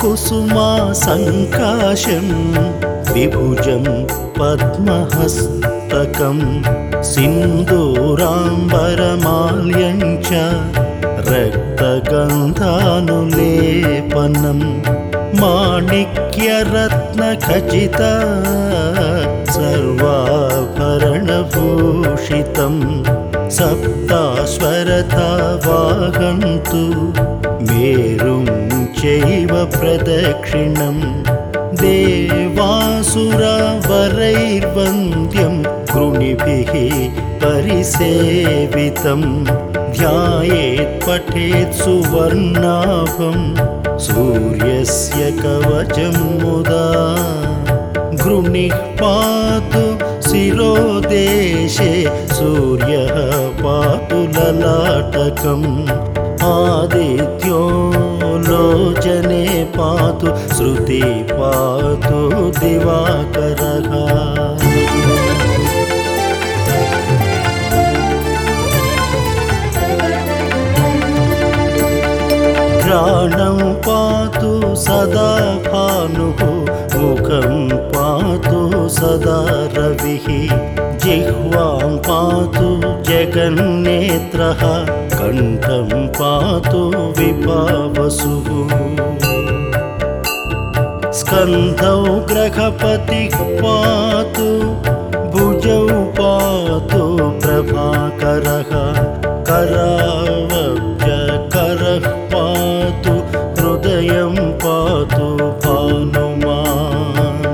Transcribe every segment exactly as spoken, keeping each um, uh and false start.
कुसुमा सङ्काशं विभुजं पद्महस्तकं सिन्दूराम्बरमाल्यं च रक्तगन्धानुलेपनं माणिक्यरत्नखचित सर्वाभरणभूषितं सप्ताश्वरथा वाहन्तु मेरुं चैव प्रदक्षिणं देवासुरवरैर्वन्द्यं गृणिभिः परिसेवितं ध्यायेत् पठेत् सुवर्णाभं सूर्यस्य कवचं मुदा गृणिः पातु शिरोदेशे सूर्यः पातु ललाटकम् आदित्यो लोचने पातु श्रुति पातु दिवाकरः घ्राणं पातु सदा भानुः मुखं पातु सदा रविः जिह्वां पातु जगन्नेत्रः कण्ठं पातु विभावसुः स्कन्धौ ग्रहपतिः पातु भुजौ पातु प्रभाकरः करावव्यकरः पातु हृदयं पातु भानुमान्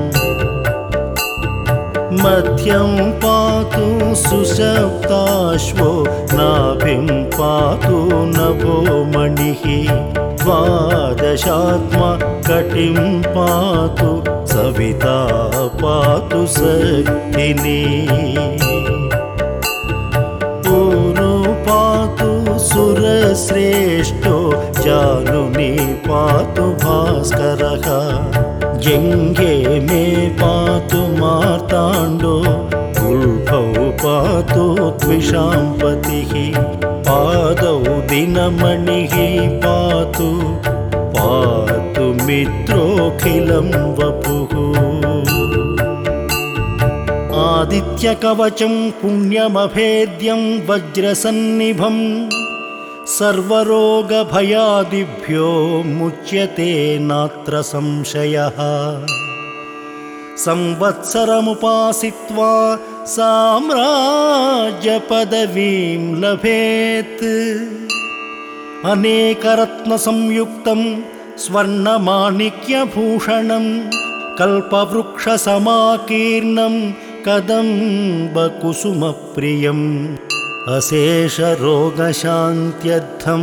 मध्यं पातु सुषुप्ताश्वो नाभिं पातु नभोमणिः द्वादशात्मा कटिं पातु सविता पातु शक्तिनी ऊरू पातु सुरश्रेष्ठो जानुनी पातु भास्करः जङ्घे मे पातु मार्ताण्डो उल्भौ पातु द्विषाम्पतिः पादौ दिनमणिः पातु पातु मित्रोऽखिलं वपुः आदित्यकवचं पुण्यमभेद्यं वज्रसन्निभं सर्वरोगभयादिभ्यो मुच्यते नात्र संशयः संवत्सरमुपासित्वा साम्राज्यपदवीं लभेत् अनेकरत्नसंयुक्तं स्वर्णमाणिक्यभूषणं कल्पवृक्षसमाकीर्णं कदम्बकुसुमप्रियम् अशेषरोगशान्त्यर्थं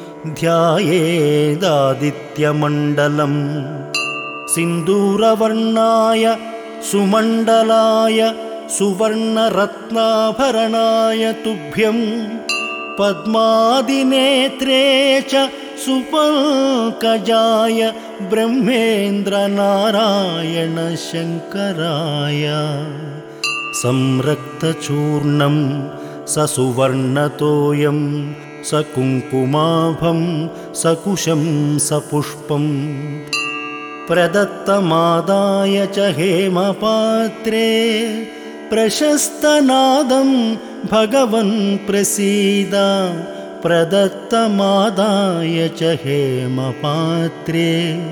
ध्यायेदादित्यमण्डलम् सिन्दूरवर्णाय सुमण्डलाय सुवर्णरत्नाभरणाय तुभ्यं पद्मादिनेत्रे च सुपङ्कजाय ब्रह्मेन्द्रनारायण शङ्कराय संरक्तचूर्णं ससुवर्णतोयं सकुङ्कुमाभं सकुशं सपुष्पं प्रदत्तमादाय च हेमपात्रे प्रशस्तनादं भगवन् प्रसीद प्रदत्तमादाय च हेमपात्रे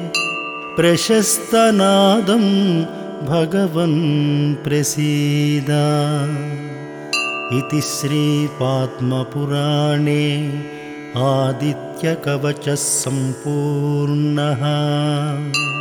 प्रशस्तनादं भगवन् प्रसीद इति श्रीपद्मपुराणे आदित्यकवचः सम्पूर्णः।